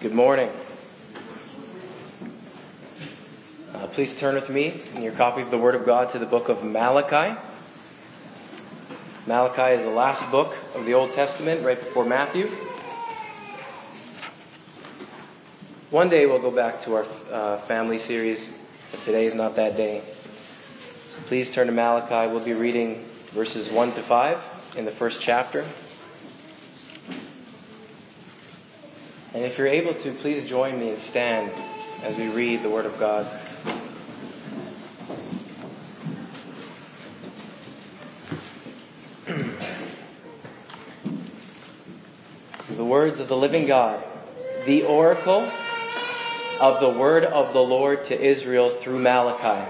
Good morning. Please turn with me in your copy of the Word of God to the book of Malachi. Malachi is the last book of the Old Testament, right before Matthew. One day we'll go back to our family series, but today is not that day. So please turn to Malachi. We'll be reading verses 1 to 5 in the first chapter. And if you're able to, please join me and stand as we read the Word of God. The words of the living God, the oracle of the word of the Lord to Israel through Malachi.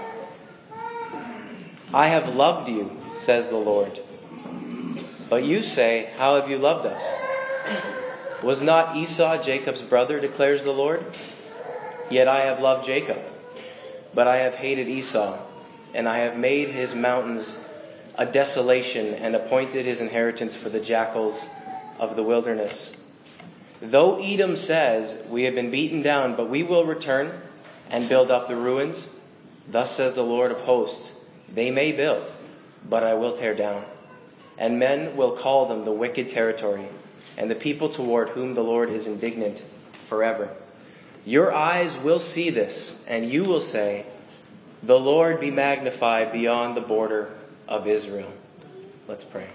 I have loved you, says the Lord. But you say, how have you loved us? Was not Esau Jacob's brother, declares the Lord? Yet I have loved Jacob, but I have hated Esau, and I have made his mountains a desolation and appointed his inheritance for the jackals of the wilderness. Though Edom says, we have been beaten down, but we will return and build up the ruins, thus says the Lord of hosts, they may build, but I will tear down. And men will call them the wicked territory, and the people toward whom the Lord is indignant forever. Your eyes will see this, and you will say, the Lord be magnified beyond the border of Israel. Let's pray.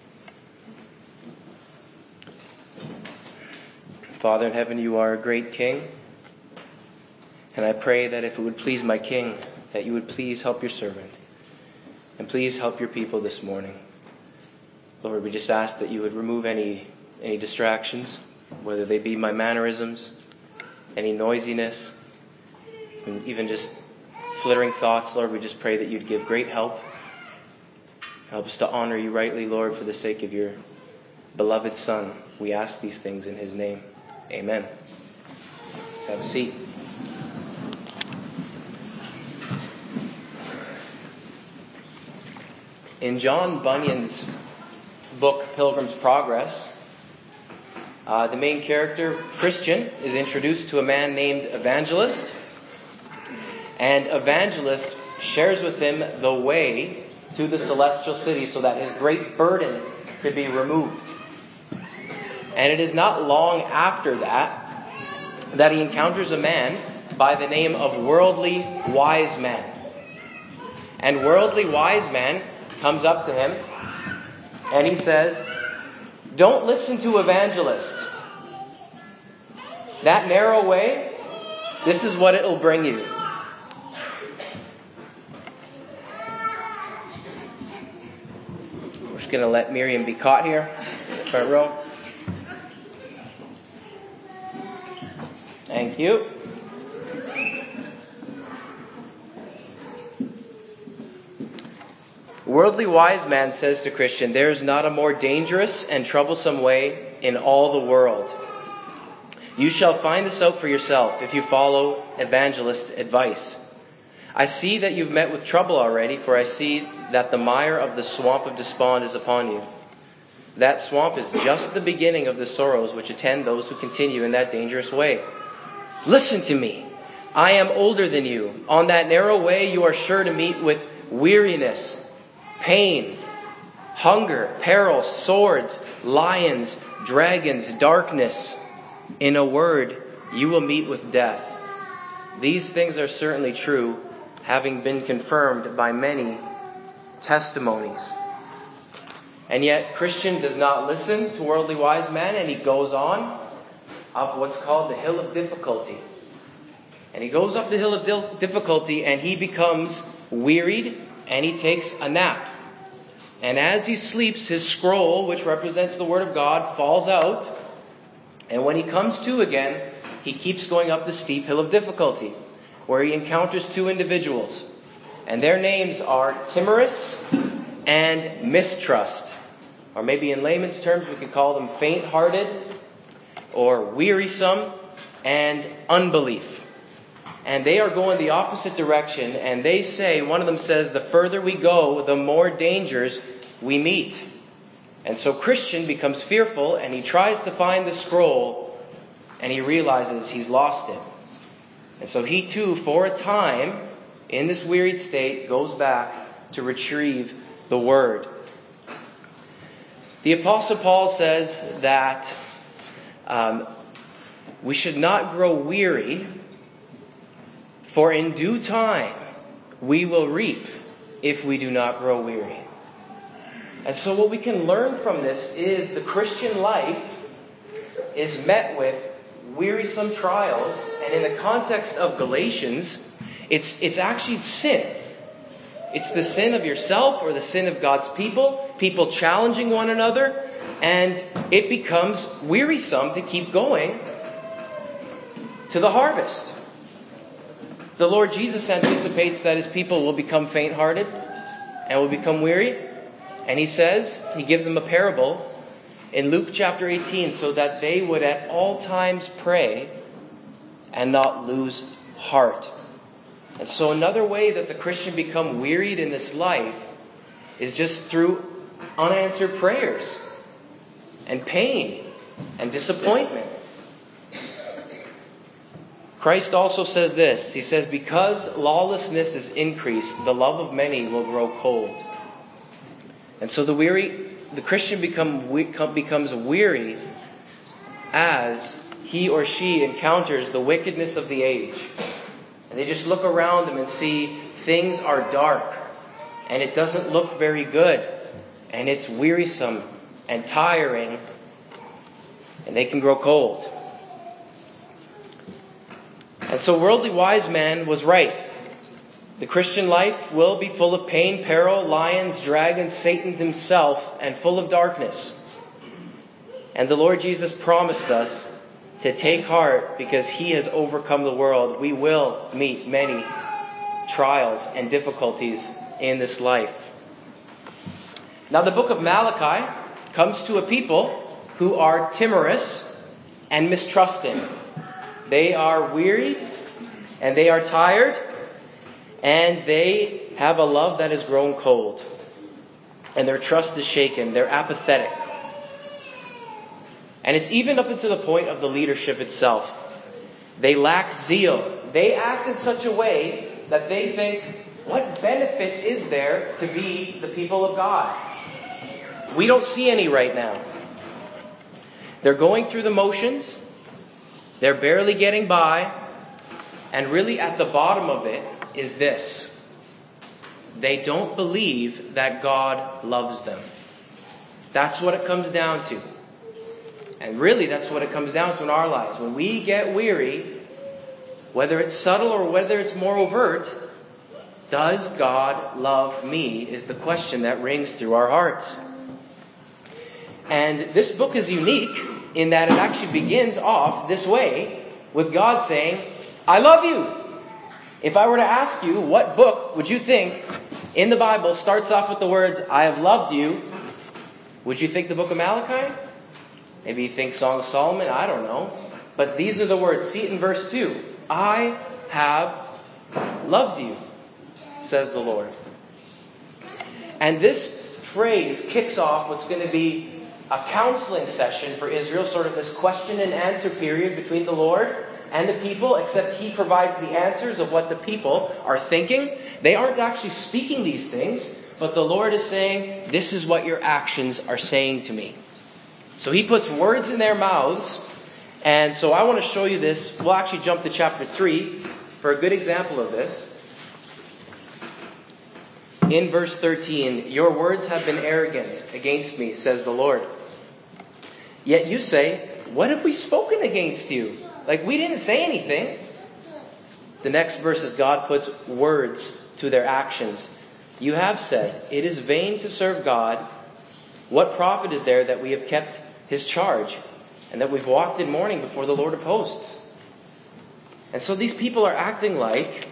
Father in heaven, you are a great King. And I pray that if it would please my King, that you would please help your servant. And please help your people this morning. Lord, we just ask that you would remove any distractions, whether they be my mannerisms, any noisiness, and even just flittering thoughts. Lord, we just pray that you'd give great help. Help us to honor you rightly, Lord, for the sake of your beloved Son. We ask these things in his name. Amen. Let's have a seat. In John Bunyan's book, Pilgrim's Progress, the main character, Christian, is introduced to a man named Evangelist. And Evangelist shares with him the way to the celestial city so that his great burden could be removed. And it is not long after that he encounters a man by the name of Worldly Wise Man. And Worldly Wise Man comes up to him and he says, don't listen to Evangelist. That narrow way, this is what it'll bring you. We're just going to let Miriam be caught here in the front row. Thank you. Worldly Wise Man says to Christian, there is not a more dangerous and troublesome way in all the world. You shall find this out for yourself if you follow Evangelist's advice. I see that you've met with trouble already, for I see that the mire of the swamp of despond is upon you. That swamp is just the beginning of the sorrows which attend those who continue in that dangerous way. Listen to me. I am older than you. On that narrow way you are sure to meet with weariness, pain, hunger, peril, swords, lions, dragons, darkness. In a word, you will meet with death. These things are certainly true, having been confirmed by many testimonies. And yet Christian does not listen to Worldly Wise Man, and he goes on up what's called the hill of difficulty. And he goes up the hill of difficulty and he becomes wearied and he takes a nap. And as he sleeps, his scroll, which represents the Word of God, falls out. And when he comes to again, he keeps going up the steep hill of difficulty, where he encounters two individuals. And their names are Timorous and Mistrust. Or maybe in layman's terms, we could call them faint-hearted or wearisome and unbelief. And they are going the opposite direction. And they say, one of them says, the further we go, the more dangers we meet. And so Christian becomes fearful and he tries to find the scroll and he realizes he's lost it. And so he too, for a time, in this wearied state, goes back to retrieve the Word. The Apostle Paul says that we should not grow weary, for in due time we will reap if we do not grow weary. And so what we can learn from this is the Christian life is met with wearisome trials, and in the context of Galatians, it's actually sin. It's the sin of yourself or the sin of God's people challenging one another, and it becomes wearisome to keep going to the harvest. The Lord Jesus anticipates that His people will become faint-hearted and will become weary. And He says, He gives them a parable in Luke chapter 18, so that they would at all times pray and not lose heart. And so another way that the Christian become wearied in this life is just through unanswered prayers and pain and disappointment. Christ also says this. He says, because lawlessness is increased, the love of many will grow cold. And so the Christian becomes weary as he or she encounters the wickedness of the age. And they just look around them and see things are dark. And it doesn't look very good. And it's wearisome and tiring. And they can grow cold. And so worldly wise man was right. The Christian life will be full of pain, peril, lions, dragons, Satan himself, and full of darkness. And the Lord Jesus promised us to take heart because He has overcome the world. We will meet many trials and difficulties in this life. Now the book of Malachi comes to a people who are timorous and mistrusting. They are wearied and they are tired, and they have a love that has grown cold. And their trust is shaken. They're apathetic. And it's even up until the point of the leadership itself. They lack zeal. They act in such a way that they think, what benefit is there to be the people of God? We don't see any right now. They're going through the motions. They're barely getting by. And really at the bottom of it is this. They don't believe that God loves them. That's what it comes down to. And really that's what it comes down to in our lives. When we get weary, whether it's subtle or whether it's more overt, does God love me is the question that rings through our hearts. And this book is unique in that it actually begins off this way with God saying, I love you. If I were to ask you, what book would you think in the Bible starts off with the words, I have loved you? Would you think the book of Malachi? Maybe you think Song of Solomon. I don't know. But these are the words. See it in verse 2. I have loved you, says the Lord. And this phrase kicks off what's going to be a counseling session for Israel, sort of this question and answer period between the Lord and the people, except He provides the answers of what the people are thinking. They aren't actually speaking these things, but the Lord is saying, this is what your actions are saying to me. So He puts words in their mouths, and so I want to show you this. We'll actually jump to chapter 3 for a good example of this. In verse 13, your words have been arrogant against me, says the Lord. Yet you say, what have we spoken against you? Like, we didn't say anything. The next verse is God puts words to their actions. You have said, it is vain to serve God. What profit is there that we have kept His charge and that we've walked in mourning before the Lord of hosts? And so these people are acting like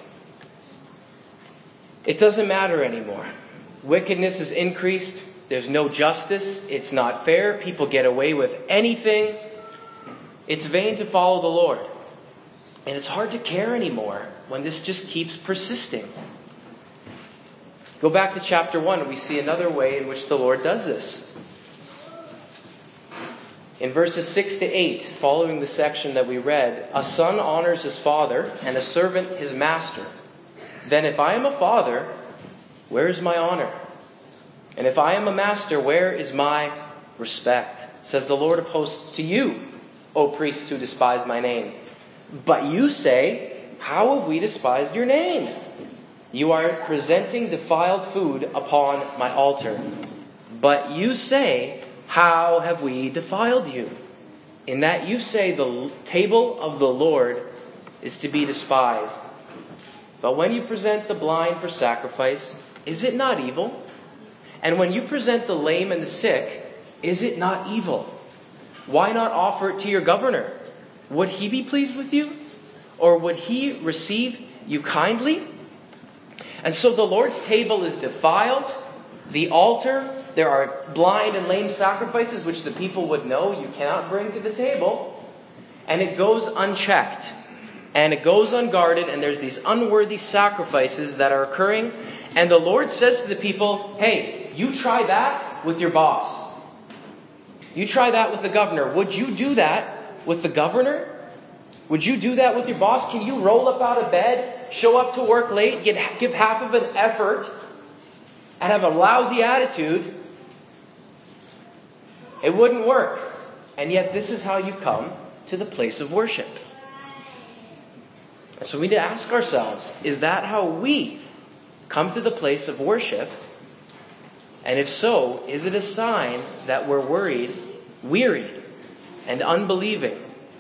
it doesn't matter anymore. Wickedness is increased. There's no justice. It's not fair. People get away with anything. It's vain to follow the Lord. And it's hard to care anymore when this just keeps persisting. Go back to chapter 1 and we see another way in which the Lord does this. In verses 6 to 8, following the section that we read, a son honors his father and a servant his master. Then if I am a father, where is my honor? And if I am a master, where is my respect? Says the Lord of hosts to you, O priests who despise my name. But you say, how have we despised your name? You are presenting defiled food upon my altar. But you say, how have we defiled you? In that you say the table of the Lord is to be despised. But when you present the blind for sacrifice, is it not evil? And when you present the lame and the sick, is it not evil? Why not offer it to your governor? Would he be pleased with you? Or would he receive you kindly? And so the Lord's table is defiled. The altar, there are blind and lame sacrifices which the people would know you cannot bring to the table. And it goes unchecked. And it goes unguarded. And there's these unworthy sacrifices that are occurring. And the Lord says to the people, hey, you try that with your boss. You try that with the governor. Would you do that with the governor? Would you do that with your boss? Can you roll up out of bed, show up to work late, give half of an effort, and have a lousy attitude? It wouldn't work. And yet this is how you come to the place of worship. So we need to ask ourselves, is that how we come to the place of worship? And if so, is it a sign that we're worried, wearied, and unbelieving?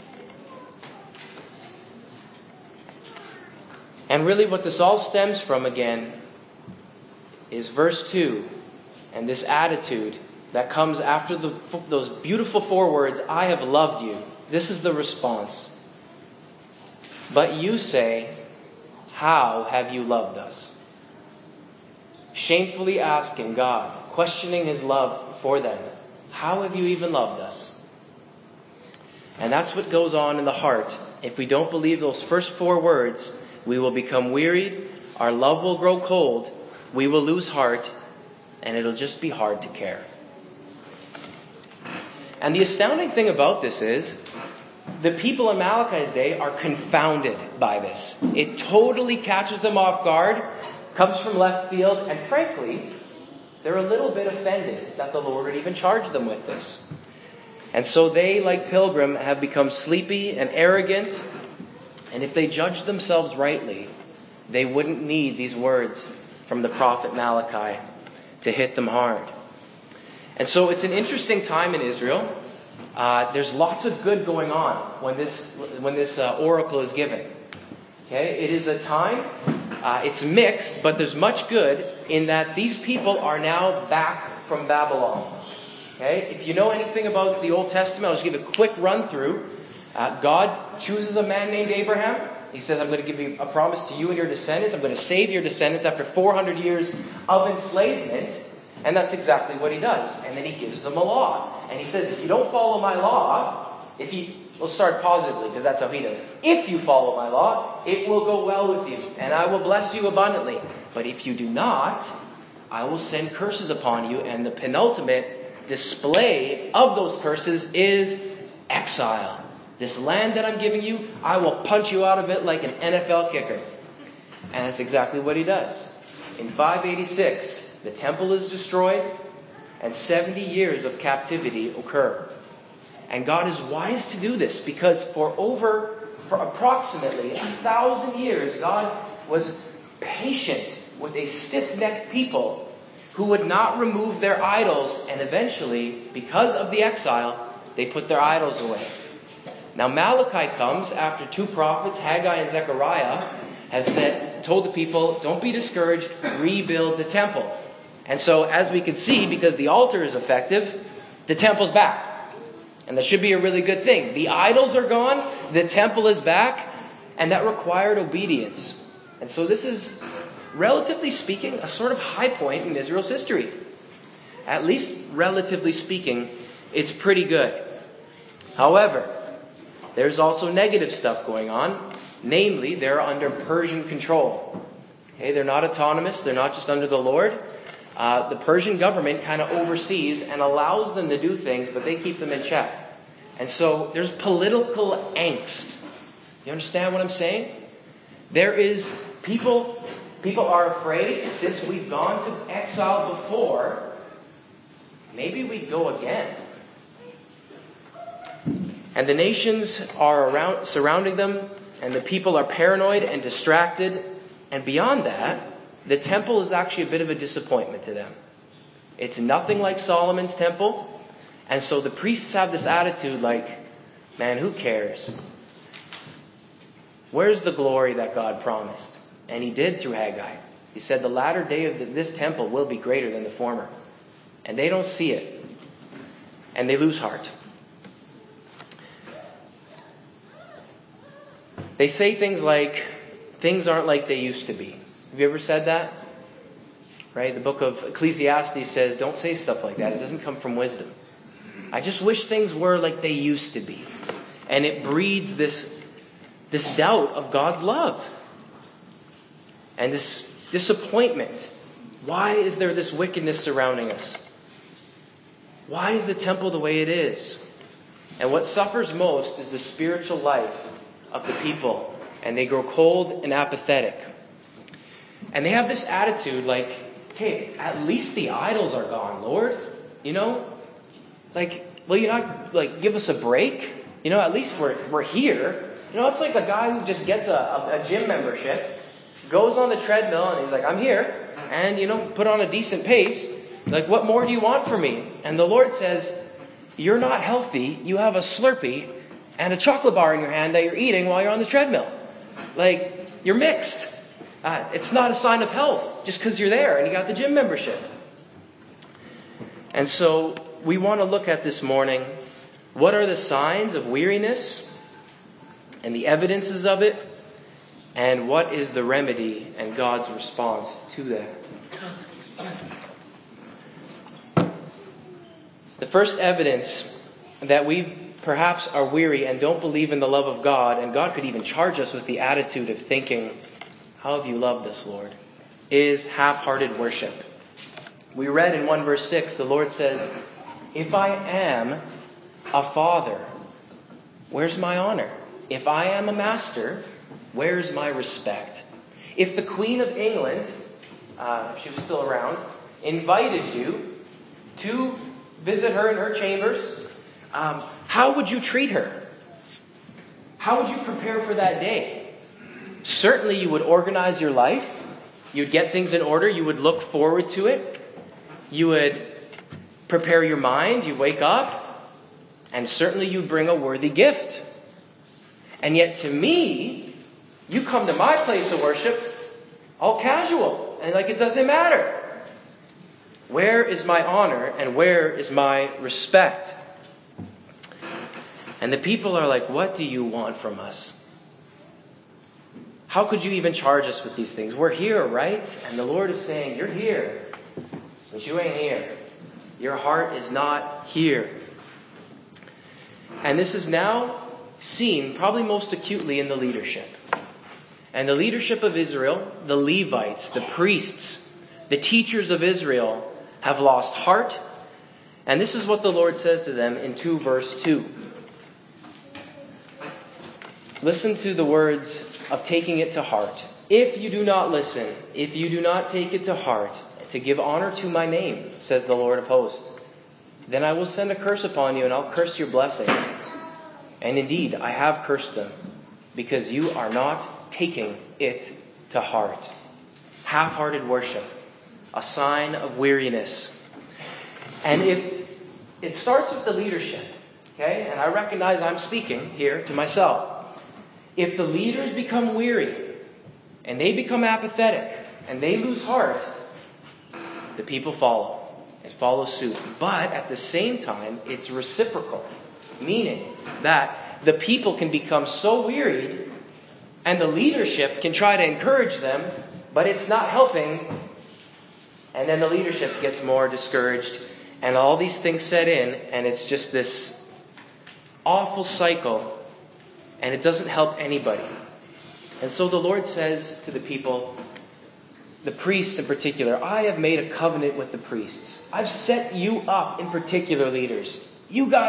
And really what this all stems from, again, is verse 2 and this attitude that comes after those beautiful 4 words, I have loved you. This is the response. But you say, how have you loved us? Shamefully asking God, questioning his love for them. How have you even loved us? And that's what goes on in the heart. If we don't believe those first 4 words, we will become wearied, our love will grow cold, we will lose heart, and it'll just be hard to care. And the astounding thing about this is, the people in Malachi's day are confounded by this. It totally catches them off guard, comes from left field, and frankly, they're a little bit offended that the Lord would even charge them with this. And so they, like Pilgrim, have become sleepy and arrogant. And if they judged themselves rightly, they wouldn't need these words from the prophet Malachi to hit them hard. And so it's an interesting time in Israel. There's lots of good going on when this oracle is given. Okay, it is a time, it's mixed, but there's much good in that these people are now back from Babylon. Okay, if you know anything about the Old Testament, I'll just give a quick run through. God chooses a man named Abraham. He says, I'm going to give you a promise to you and your descendants. I'm going to save your descendants after 400 years of enslavement. And that's exactly what he does. And then he gives them a law. And he says, if you don't follow my law, we'll start positively because that's how he does. If you follow my law, it will go well with you. And I will bless you abundantly. But if you do not, I will send curses upon you. And the penultimate display of those curses is exile. This land that I'm giving you, I will punch you out of it like an NFL kicker. And that's exactly what he does. In 586, the temple is destroyed and 70 years of captivity occur. And God is wise to do this because for approximately 1,000 years, God was patient with a stiff-necked people who would not remove their idols. And eventually, because of the exile, they put their idols away. Now Malachi comes after 2 prophets, Haggai and Zechariah, told the people, don't be discouraged, rebuild the temple. And so as we can see, because the altar is effective, the temple's back. And that should be a really good thing. The idols are gone, the temple is back, and that required obedience. And so this is, relatively speaking, a sort of high point in Israel's history. At least relatively speaking, it's pretty good. However, there's also negative stuff going on. Namely, they're under Persian control. Okay, they're not autonomous. They're not just under the Lord. The Persian government kind of oversees and allows them to do things, but they keep them in check. And so there's political angst. You understand what I'm saying? There is people are afraid, since we've gone to exile before, maybe we go again. And the nations are surrounding them, and the people are paranoid and distracted. And beyond that, the temple is actually a bit of a disappointment to them. It's nothing like Solomon's temple. And so the priests have this attitude like, man, who cares? Where's the glory that God promised? And he did through Haggai. He said the latter day of this temple will be greater than the former. And they don't see it. And they lose heart. They say things like, things aren't like they used to be. Have you ever said that? Right? The book of Ecclesiastes says, don't say stuff like that. It doesn't come from wisdom. I just wish things were like they used to be. And it breeds this doubt of God's love. And this disappointment. Why is there this wickedness surrounding us? Why is the temple the way it is? And what suffers most is the spiritual life of the people. And they grow cold and apathetic. And they have this attitude like, hey, at least the idols are gone, Lord. You know? Like, will you not give us a break? You know, at least we're here. You know, it's like a guy who just gets a gym membership, goes on the treadmill, and he's like, I'm here. And, put on a decent pace. Like, what more do you want from me? And the Lord says, you're not healthy. You have a Slurpee and a chocolate bar in your hand that you're eating while you're on the treadmill. Like, you're mixed. It's not a sign of health just because you're there and you got the gym membership. And so we want to look at this morning, what are the signs of weariness and the evidences of it, and what is the remedy and God's response to that? The first evidence that we perhaps are weary and don't believe in the love of God, and God could even charge us with the attitude of thinking, how have you loved us, Lord? Is half-hearted worship. We read in 1 verse 6, the Lord says, if I am a father, where's my honor? If I am a master, where's my respect? If the Queen of England, if she was still around, invited you to visit her in her chambers, how would you treat her? How would you prepare for that day? Certainly you would organize your life. You'd get things in order. You would look forward to it. You would prepare your mind. You wake up. And certainly you bring a worthy gift. And yet to me, you come to my place of worship all casual. And like it doesn't matter. Where is my honor and where is my respect? And the people are like, what do you want from us? How could you even charge us with these things? We're here, right? And the Lord is saying, you're here, but you ain't here. Your heart is not here. And this is now seen probably most acutely in the leadership. And the leadership of Israel, the Levites, the priests, the teachers of Israel have lost heart. And this is what the Lord says to them in 2 verse 2. Listen to the words of taking it to heart. If you do not listen, if you do not take it to heart, to give honor to my name, says the Lord of hosts, then I will send a curse upon you and I'll curse your blessings. And indeed, I have cursed them because you are not taking it to heart. Half-hearted worship, a sign of weariness. And if it starts with the leadership, okay, and I recognize I'm speaking here to myself. If the leaders become weary and they become apathetic and they lose heart, the people follow and follow suit. But at the same time, it's reciprocal, meaning that the people can become so wearied and the leadership can try to encourage them, but it's not helping. And then the leadership gets more discouraged and all these things set in, and it's just this awful cycle. And it doesn't help anybody. And so the Lord says to the people, the priests in particular, I have made a covenant with the priests. I've set you up in particular, leaders. You guys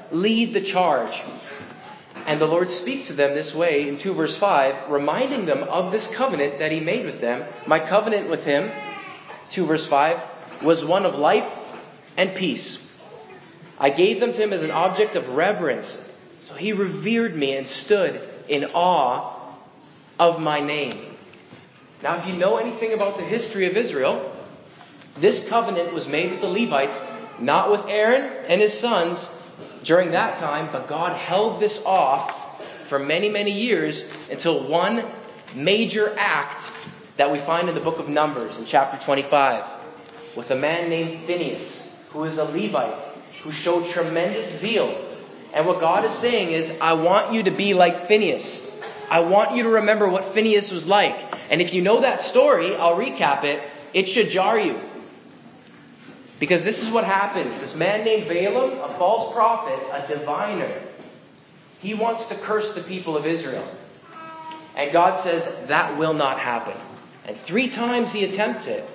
lead the charge. And the Lord speaks to them this way in 2 verse 5, reminding them of this covenant that he made with them. My covenant with him, 2 verse 5, was one of life and peace. I gave them to him as an object of reverence. So he revered me and stood in awe of my name. Now, if you know anything about the history of Israel, this covenant was made with the Levites, not with Aaron and his sons during that time, but God held this off for many, many years until one major act that we find in the book of Numbers in chapter 25 with a man named Phinehas, who is a Levite, who showed tremendous zeal. And what God is saying is, I want you to be like Phinehas. I want you to remember what Phinehas was like. And if you know that story, I'll recap it. It should jar you. Because this is what happens. This man named Balaam, a false prophet, a diviner, he wants to curse the people of Israel. And God says, that will not happen. And 3 times he attempts it.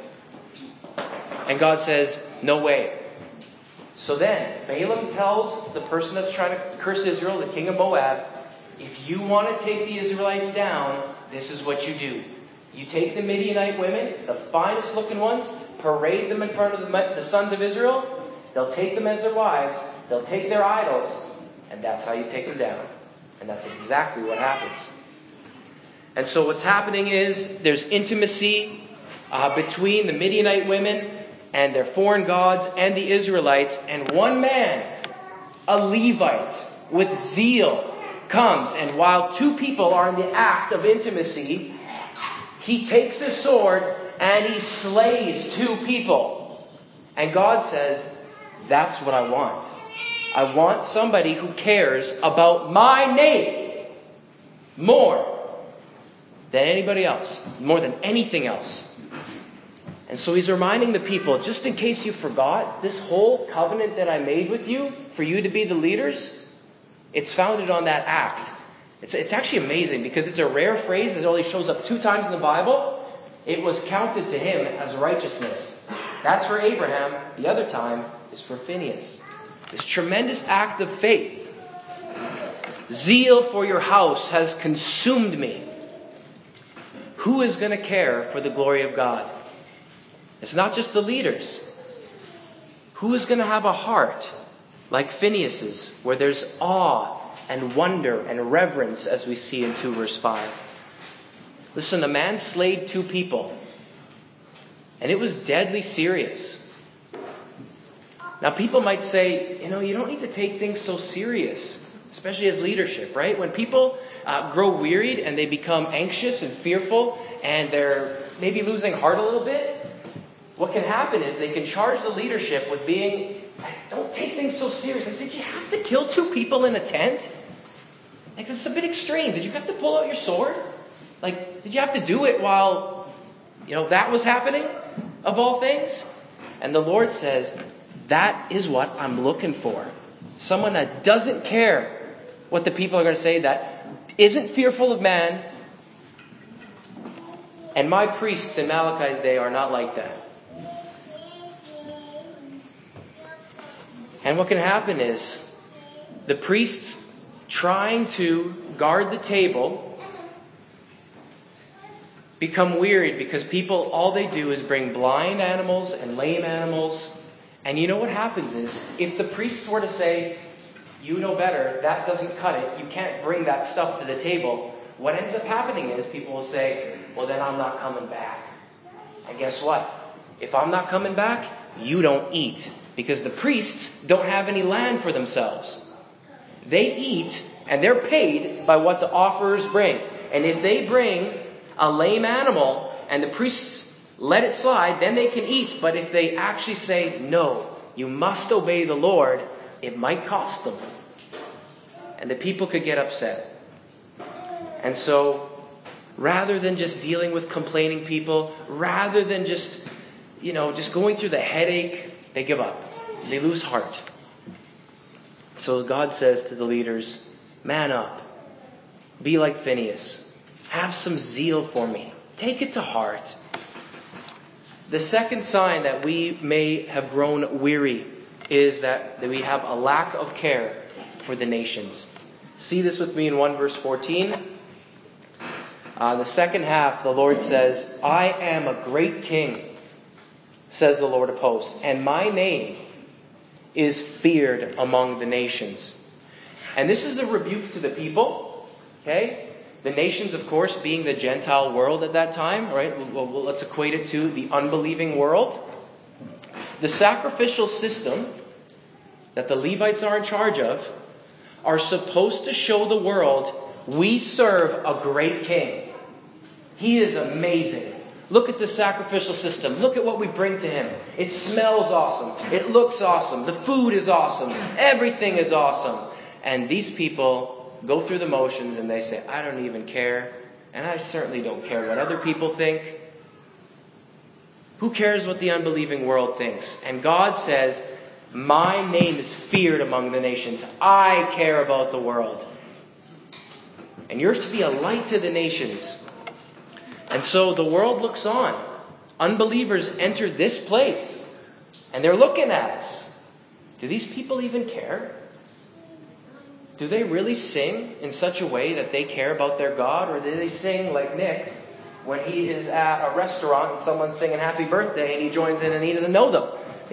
And God says, no way. So then, Balaam tells the person that's trying to curse Israel, the king of Moab, if you want to take the Israelites down, this is what you do. You take the Midianite women, the finest looking ones, parade them in front of the sons of Israel. They'll take them as their wives. They'll take their idols. And that's how you take them down. And that's exactly what happens. And so what's happening is there's intimacy between the Midianite women and their foreign gods and the Israelites. And one man, a Levite with zeal, comes. And while 2 people are in the act of intimacy, he takes his sword and he slays 2 people. And God says, that's what I want. I want somebody who cares about my name more than anybody else, more than anything else. And so he's reminding the people, just in case you forgot, this whole covenant that I made with you, for you to be the leaders, it's founded on that act. It's actually amazing because it's a rare phrase that only shows up 2 times in the Bible. It was counted to him as righteousness. That's for Abraham. The other time is for Phinehas. This tremendous act of faith. Zeal for your house has consumed me. Who is going to care for the glory of God? It's not just the leaders. Who is going to have a heart like Phinehas's, where there's awe and wonder and reverence, as we see in 2 verse 5. Listen, a man slayed 2 people. And it was deadly serious. Now people might say, you don't need to take things so serious, especially as leadership, right? When people grow wearied and they become anxious and fearful and they're maybe losing heart a little bit, what can happen is they can charge the leadership with being, don't take things so serious. Like, did you have to kill 2 people in a tent? Like, that's a bit extreme. Did you have to pull out your sword? Like, did you have to do it while, that was happening, of all things? And the Lord says, that is what I'm looking for. Someone that doesn't care what the people are going to say, that isn't fearful of man. And my priests in Malachi's day are not like that. And what can happen is the priests trying to guard the table become wearied because people, all they do is bring blind animals and lame animals. And you know what happens is, if the priests were to say, you know better, that doesn't cut it, you can't bring that stuff to the table, what ends up happening is people will say, well, then I'm not coming back. And guess what? If I'm not coming back, you don't eat. Because the priests don't have any land for themselves. They eat, and they're paid by what the offerers bring. And if they bring a lame animal, and the priests let it slide, then they can eat. But if they actually say, no, you must obey the Lord, it might cost them. And the people could get upset. And so, rather than just dealing with complaining people, rather than just going through the headache, they give up. They lose heart. So God says to the leaders, man up. Be like Phinehas. Have some zeal for me. Take it to heart. The second sign that we may have grown weary is that we have a lack of care for the nations. See this with me in 1 verse 14. The second half, the Lord says, I am a great king, says the Lord of hosts, and my name is feared among the nations. And this is a rebuke to the people. Okay? The nations, of course, being the Gentile world at that time, right? Well, let's equate it to the unbelieving world. The sacrificial system that the Levites are in charge of are supposed to show the world, we serve a great king. He is amazing. Look at the sacrificial system. Look at what we bring to him. It smells awesome. It looks awesome. The food is awesome. Everything is awesome. And these people go through the motions and they say, I don't even care. And I certainly don't care what other people think. Who cares what the unbelieving world thinks? And God says, my name is feared among the nations. I care about the world. And you're to be a light to the nations. And so the world looks on. Unbelievers enter this place. And they're looking at us. Do these people even care? Do they really sing in such a way that they care about their God? Or do they sing like Nick when he is at a restaurant and someone's singing happy birthday and he joins in and he doesn't know them?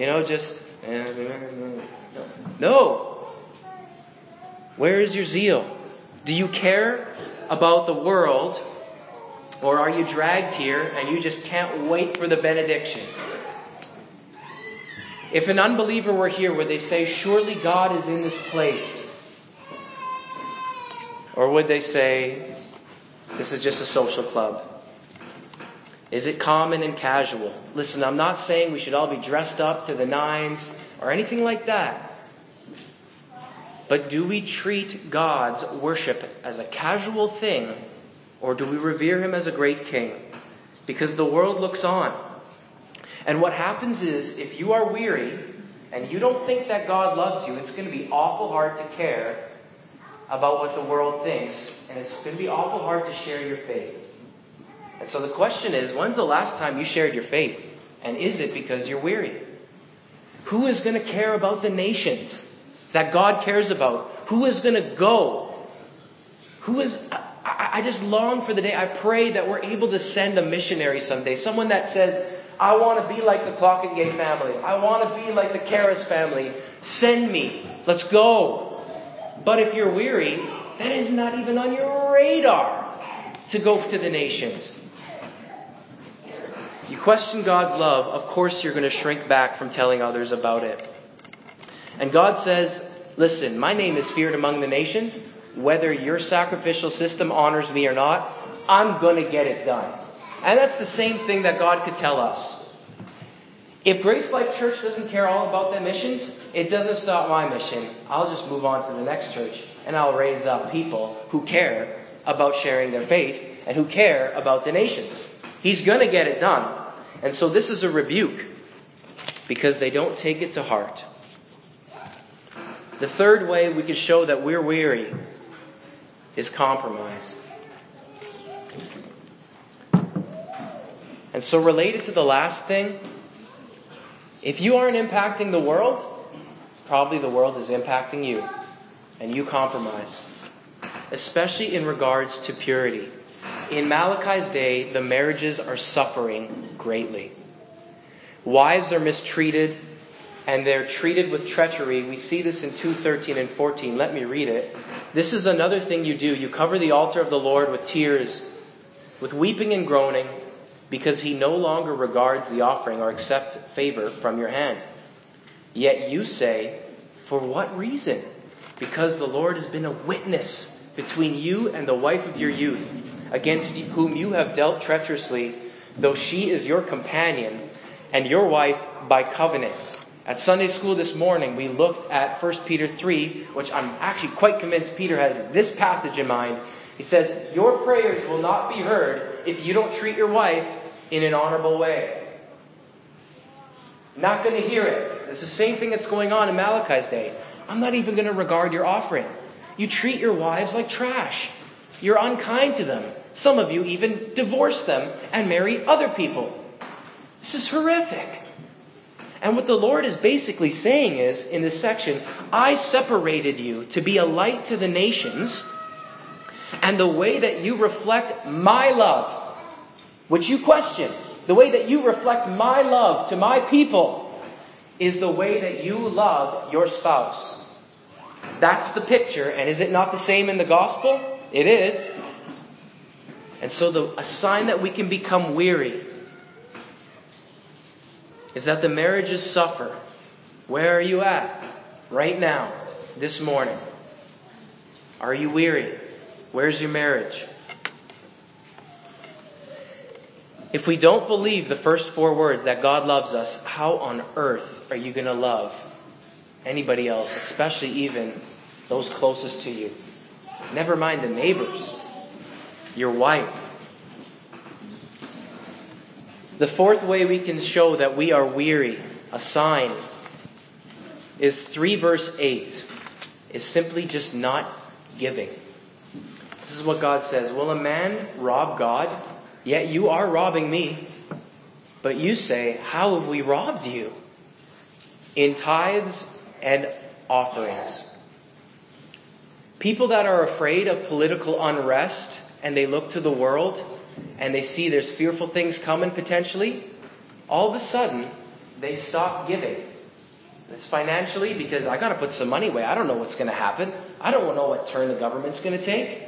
No. Where is your zeal? Do you care about the world? Or are you dragged here and you just can't wait for the benediction? If an unbeliever were here, would they say, surely God is in this place? Or would they say, this is just a social club? Is it common and casual? Listen, I'm not saying we should all be dressed up to the nines or anything like that. But do we treat God's worship as a casual thing, or do we revere him as a great king? Because the world looks on. And what happens is, if you are weary and you don't think that God loves you, it's going to be awful hard to care about what the world thinks, and it's going to be awful hard to share your faith. And so the question is, when's the last time you shared your faith? And is it because you're weary? Who is going to care about the nations that God cares about? Who is going to go? I just long for the day. I pray that we're able to send a missionary someday. Someone that says, I want to be like the Clockengay family. I want to be like the Karras family. Send me. Let's go. But if you're weary, that is not even on your radar to go to the nations. You question God's love, of course you're going to shrink back from telling others about it. And God says, listen, my name is feared among the nations. Whether your sacrificial system honors me or not, I'm going to get it done. And that's the same thing that God could tell us. If Grace Life Church doesn't care all about the missions, it doesn't stop my mission. I'll just move on to the next church and I'll raise up people who care about sharing their faith and who care about the nations. He's going to get it done. And so this is a rebuke because they don't take it to heart. The third way we can show that we're weary is compromise. And so related to the last thing, if you aren't impacting the world, probably the world is impacting you. And you compromise. Especially in regards to purity. In Malachi's day, the marriages are suffering greatly. Wives are mistreated and they're treated with treachery. We see this in 2:13 and 14. Let me read it. This is another thing you do. You cover the altar of the Lord with tears, with weeping and groaning, because he no longer regards the offering or accepts favor from your hand. Yet you say, for what reason? Because the Lord has been a witness between you and the wife of your youth, against whom you have dealt treacherously, though she is your companion and your wife by covenant. At Sunday school this morning, we looked at 1 Peter 3, which I'm actually quite convinced Peter has this passage in mind. He says, your prayers will not be heard if you don't treat your wife in an honorable way. Not going to hear it. It's the same thing that's going on in Malachi's day. I'm not even going to regard your offering. You treat your wives like trash. You're unkind to them. Some of you even divorce them and marry other people. This is horrific. And what the Lord is basically saying is, in this section, I separated you to be a light to the nations, and the way that you reflect my love, which you question, the way that you reflect my love to my people, is the way that you love your spouse. That's the picture, and is it not the same in the gospel? It is. And so a sign that we can become weary is that the marriages suffer. Where are you at? Right now, this morning. Are you weary? Where's your marriage? If we don't believe the first 4 words that God loves us, how on earth are you going to love anybody else, especially even those closest to you? Never mind the neighbors, your wife. The 4th way we can show that we are weary, a sign, is 3 verse 8, is simply just not giving. This is what God says. Will a man rob God? Yet you are robbing me. But you say, how have we robbed you? In tithes and offerings. People that are afraid of political unrest and they look to the world and they see there's fearful things coming potentially, all of a sudden they stop giving. It's financially because I got to put some money away. I don't know what's going to happen. I don't know what turn the government's going to take.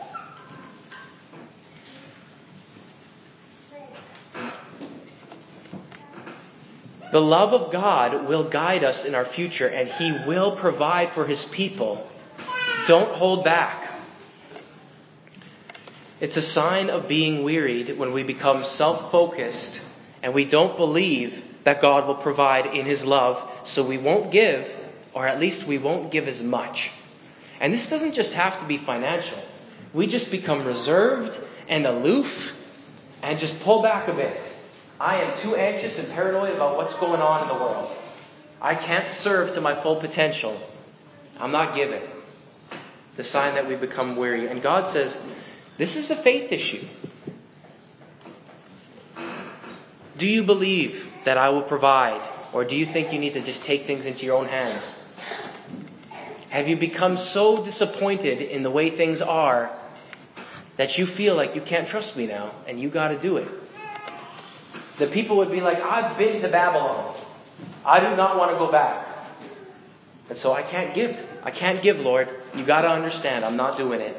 The love of God will guide us in our future, and He will provide for His people. Don't hold back. It's a sign of being wearied when we become self-focused and we don't believe that God will provide in His love, so we won't give, or at least we won't give as much. And this doesn't just have to be financial. We just become reserved and aloof and just pull back a bit. I am too anxious and paranoid about what's going on in the world. I can't serve to my full potential. I'm not giving. The sign that we become weary. And God says, this is a faith issue. Do you believe that I will provide? Or do you think you need to just take things into your own hands? Have you become so disappointed in the way things are that you feel like you can't trust me now and you got to do it? The people would be like, I've been to Babylon. I do not want to go back. And so I can't give. I can't give, Lord. You got to understand, I'm not doing it.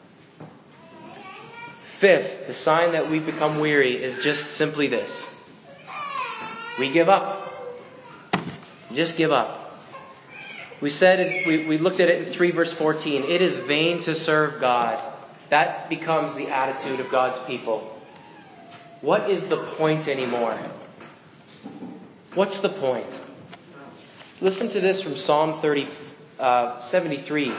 5th, the sign that we become weary is just simply this. We give up. Just give up. We said, we looked at it in 3 verse 14. It is vain to serve God. That becomes the attitude of God's people. What is the point anymore? What's the point? Listen to this from Psalm 73.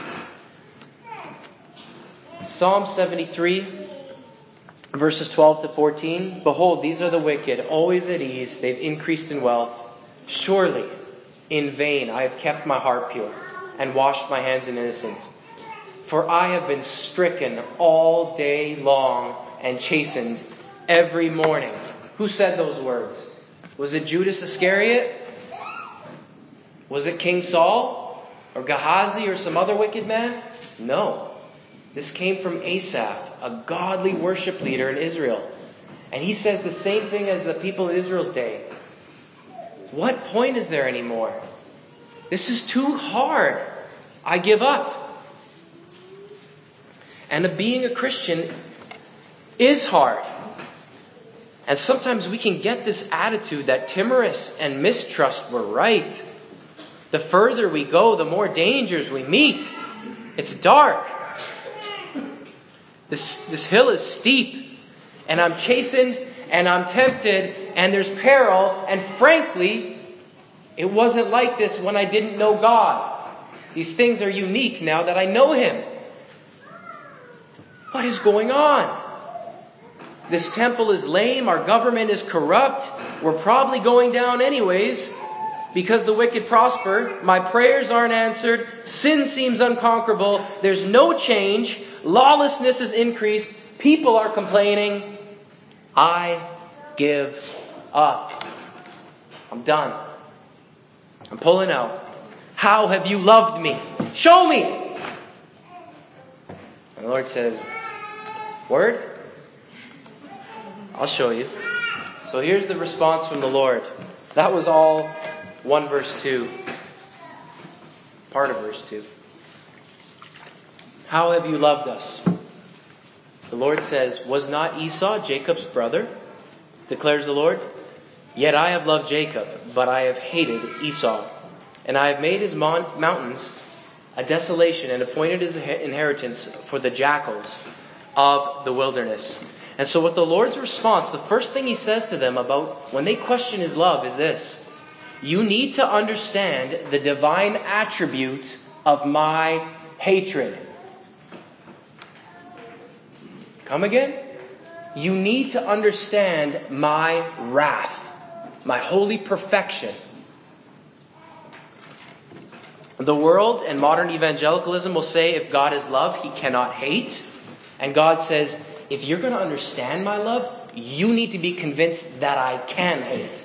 Psalm 73, verses 12 to 14. Behold, these are the wicked, always at ease. They've increased in wealth. Surely, in vain I have kept my heart pure and washed my hands in innocence. For I have been stricken all day long and chastened every morning. Who said those words? Was it Judas Iscariot? Was it King Saul? Or Gehazi or some other wicked man? No. This came from Asaph, a godly worship leader in Israel. And he says the same thing as the people of Israel's day. What point is there anymore? This is too hard. I give up. And being a Christian is hard. And sometimes we can get this attitude that timorous and mistrust were right. The further we go, the more dangers we meet. It's dark. This hill is steep. And I'm chastened and I'm tempted and there's peril. And frankly, it wasn't like this when I didn't know God. These things are unique now that I know Him. What is going on? This temple is lame. Our government is corrupt. We're probably going down anyways because the wicked prosper. My prayers aren't answered. Sin seems unconquerable. There's no change. Lawlessness is increased. People are complaining. I give up. I'm done. I'm pulling out. How have you loved me? Show me. And the Lord says, Word? I'll show you. So here's the response from the Lord. That was all 1 verse 2. Part of verse 2. How have you loved us? The Lord says, was not Esau Jacob's brother? Declares the Lord. Yet I have loved Jacob, but I have hated Esau. And I have made his mountains a desolation and appointed his inheritance for the jackals of the wilderness. And so what the Lord's response, the first thing he says to them about when they question his love is this. You need to understand the divine attribute of my hatred. Come again? You need to understand my wrath, my holy perfection. The world and modern evangelicalism will say if God is love, he cannot hate. And God says, if you're going to understand my love, you need to be convinced that I can hate.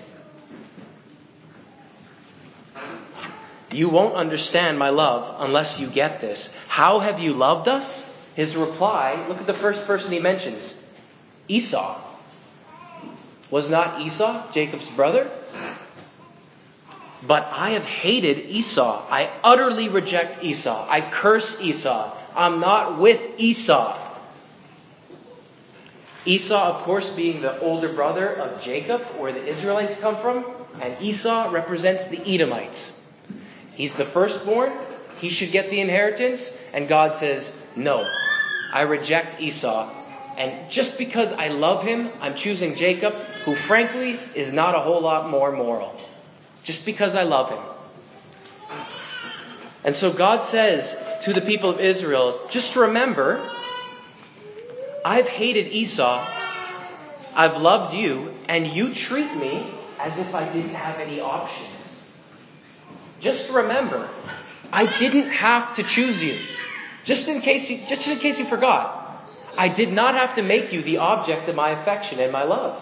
You won't understand my love unless you get this. How have you loved us? His reply, look at the first person he mentions. Esau. Was not Esau Jacob's brother? But I have hated Esau. I utterly reject Esau. I curse Esau. I'm not with Esau. Esau, of course, being the older brother of Jacob, where the Israelites come from. And Esau represents the Edomites. He's the firstborn. He should get the inheritance. And God says, no, I reject Esau. And just because I love him, I'm choosing Jacob, who frankly is not a whole lot more moral. Just because I love him. And so God says to the people of Israel, just remember, I've hated Esau, I've loved you, and you treat me as if I didn't have any options. Just remember, I didn't have to choose you. Just in case you forgot, I did not have to make you the object of my affection and my love.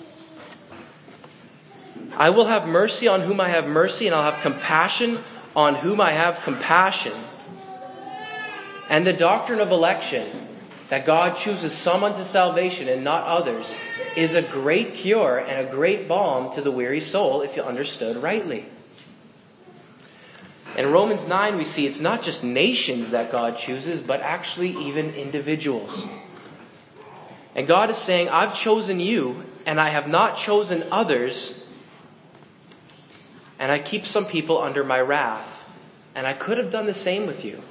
I will have mercy on whom I have mercy, and I'll have compassion on whom I have compassion. And the doctrine of election, that God chooses some unto salvation and not others, is a great cure and a great balm to the weary soul if you understood rightly. In Romans 9 we see it's not just nations that God chooses, but actually even individuals. And God is saying, I've chosen you, and I have not chosen others. And I keep some people under my wrath. And I could have done the same with you.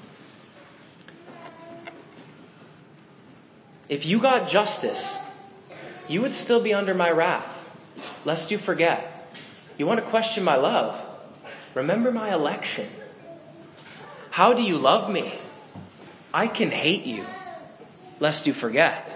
If you got justice, you would still be under my wrath, lest you forget. You want to question my love? Remember my election. How do you love me? I can hate you, lest you forget.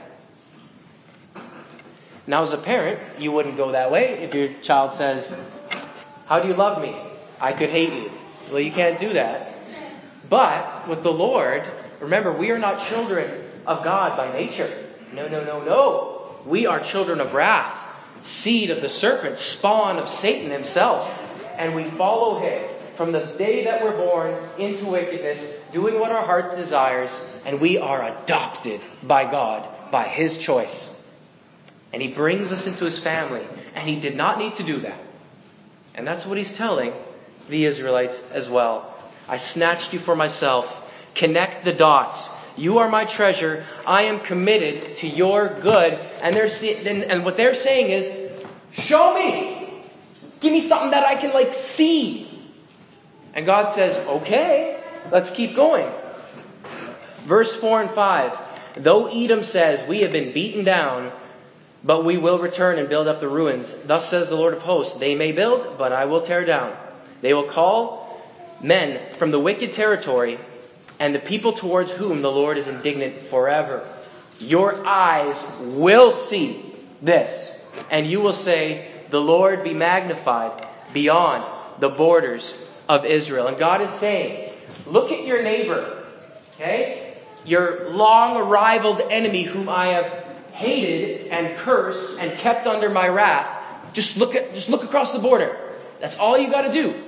Now, as a parent, you wouldn't go that way. If your child says, how do you love me? I could hate you. Well, you can't do that. But with the Lord, remember, we are not children of God by nature. No. We are children of wrath, seed of the serpent, spawn of Satan himself. And we follow him from the day that we're born into wickedness, doing what our heart desires. And we are adopted by God, by his choice. And he brings us into his family. And he did not need to do that. And that's what he's telling the Israelites as well. I snatched you for myself. Connect the dots. You are my treasure. I am committed to your good. And what they're saying is, show me. Give me something that I can see. And God says, okay, let's keep going. Verse 4 and 5. Though Edom says, we have been beaten down, but we will return and build up the ruins. Thus says the Lord of hosts, they may build, but I will tear down. They will call men from the wicked territory, and the people towards whom the Lord is indignant forever. Your eyes will see this, and you will say, the Lord be magnified beyond the borders of Israel. And God is saying, look at your neighbor, okay? Your long-rivaled enemy whom I have hated and cursed and kept under my wrath. Just look across the border. That's all you got to do.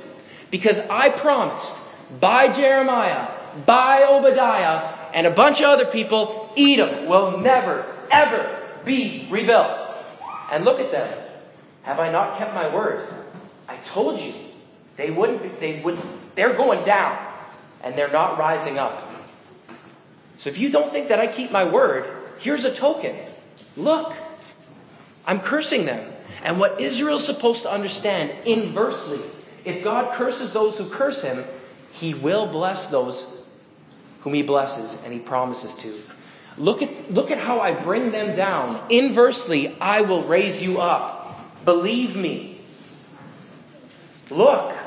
Because I promised by Jeremiah, by Obadiah, and a bunch of other people, Edom will never, ever be rebuilt. And look at them. Have I not kept my word? I told you they wouldn't. They're going down, and they're not rising up. So if you don't think that I keep my word, here's a token. Look, I'm cursing them. And what Israel's supposed to understand inversely, if God curses those who curse him, he will bless those whom he blesses, and he promises to. Look at how I bring them down. Inversely, I will raise you up. Believe me. Look.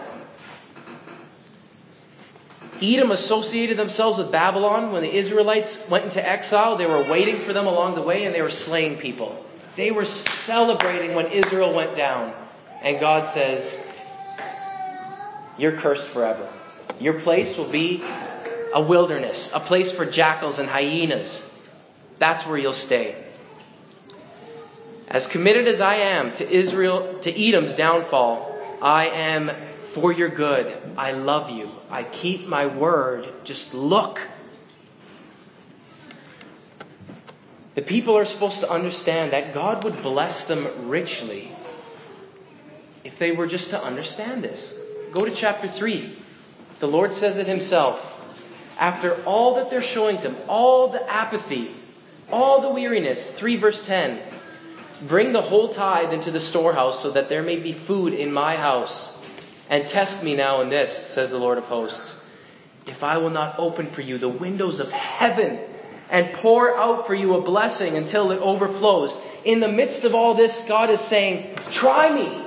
Edom associated themselves with Babylon. When the Israelites went into exile, they were waiting for them along the way, and they were slaying people. They were celebrating when Israel went down. And God says, you're cursed forever. Your place will be a wilderness, a place for jackals and hyenas. That's where you'll stay. As committed as I am to Edom's downfall, I am for your good. I love you. I keep my word. Just look. The people are supposed to understand that God would bless them richly if they were just to understand this. Go to chapter 3. The Lord says it himself. After all that they're showing to him, all the apathy, all the weariness, 3 verse 10, bring the whole tithe into the storehouse so that there may be food in my house. And test me now in this, says the Lord of hosts, if I will not open for you the windows of heaven and pour out for you a blessing until it overflows. In the midst of all this, God is saying, try me.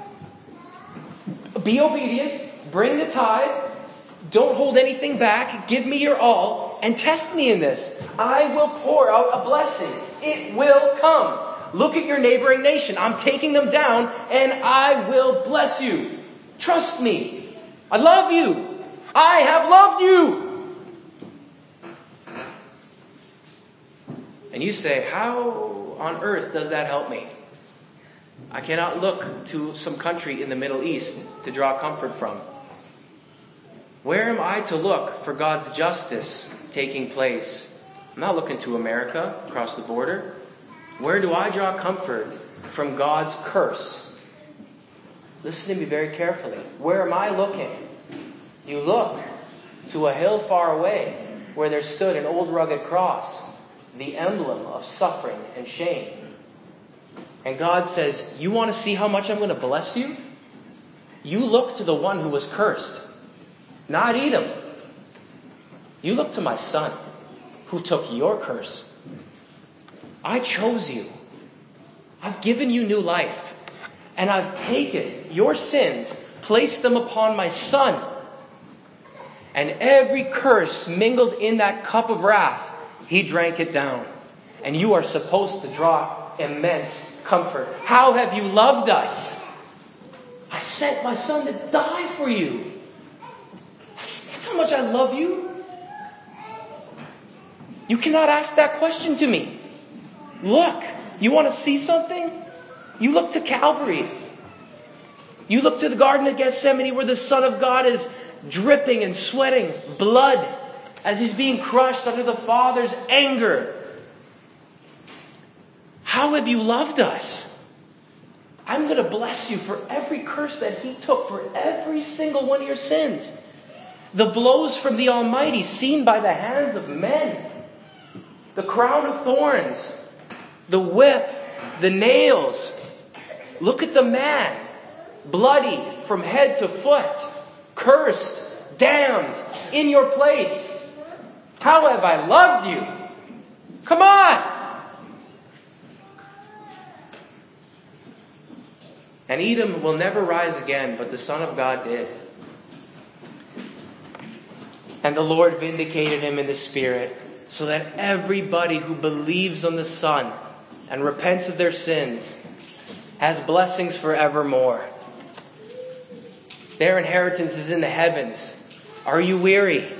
Be obedient. Bring the tithe. Don't hold anything back. Give me your all and test me in this. I will pour out a blessing. It will come. Look at your neighboring nation. I'm taking them down and I will bless you. Trust me. I love you. I have loved you. And you say, how on earth does that help me? I cannot look to some country in the Middle East to draw comfort from. Where am I to look for God's justice taking place? I'm not looking to America across the border. Where do I draw comfort from God's curse? Listen to me very carefully. Where am I looking? You look to a hill far away where there stood an old rugged cross, the emblem of suffering and shame. And God says, you want to see how much I'm going to bless you? You look to the one who was cursed, not Edom. You look to my son who took your curse. I chose you. I've given you new life. And I've taken your sins, placed them upon my son. And every curse mingled in that cup of wrath, he drank it down. And you are supposed to draw immense comfort. How have you loved us? I sent my son to die for you. That's how much I love you. You cannot ask that question to me. Look, you want to see something? You look to Calvary. You look to the Garden of Gethsemane where the Son of God is dripping and sweating blood as he's being crushed under the Father's anger. How have you loved us? I'm going to bless you for every curse that he took, for every single one of your sins. The blows from the Almighty seen by the hands of men. The crown of thorns. The whip. The nails. Look at the man. Bloody from head to foot. Cursed. Damned. In your place. How have I loved you? Come on! And Edom will never rise again, but the Son of God did. And the Lord vindicated him in the Spirit, so that everybody who believes on the Son and repents of their sins has blessings forevermore. Their inheritance is in the heavens. Are you weary?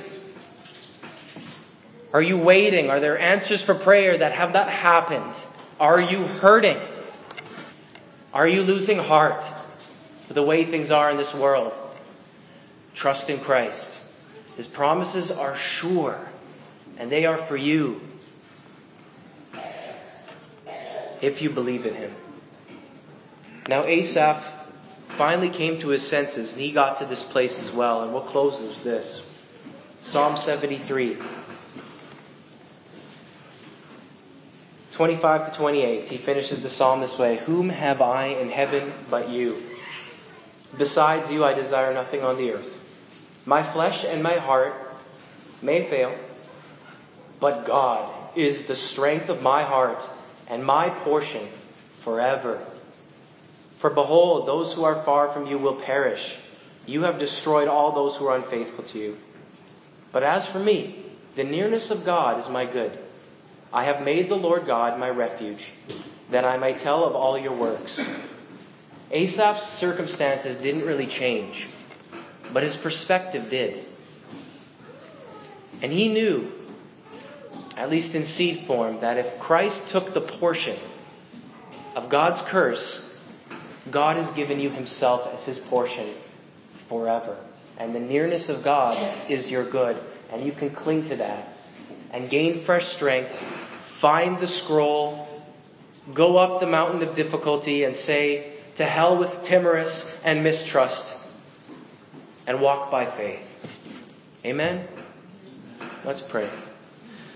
Are you waiting? Are there answers for prayer that have not happened? Are you hurting? Are you losing heart for the way things are in this world? Trust in Christ. His promises are sure, and they are for you if you believe in him. Now Asaph finally came to his senses, and he got to this place as well, and we'll close with this. Psalm 73. 25 to 28, he finishes the psalm this way: Whom have I in heaven but you? Besides you I desire nothing on the earth. My flesh and my heart may fail, but God is the strength of my heart and my portion forever. For behold, those who are far from you will perish. You have destroyed all those who are unfaithful to you. But as for me, the nearness of God is my good. I have made the Lord God my refuge, that I may tell of all your works. Asaph's circumstances didn't really change, but his perspective did. And he knew, at least in seed form, that if Christ took the portion of God's curse, God has given you himself as his portion forever. And the nearness of God is your good. And you can cling to that and gain fresh strength. Find the scroll. Go up the mountain of difficulty and say, to hell with timorous and mistrust. And walk by faith. Amen? Let's pray.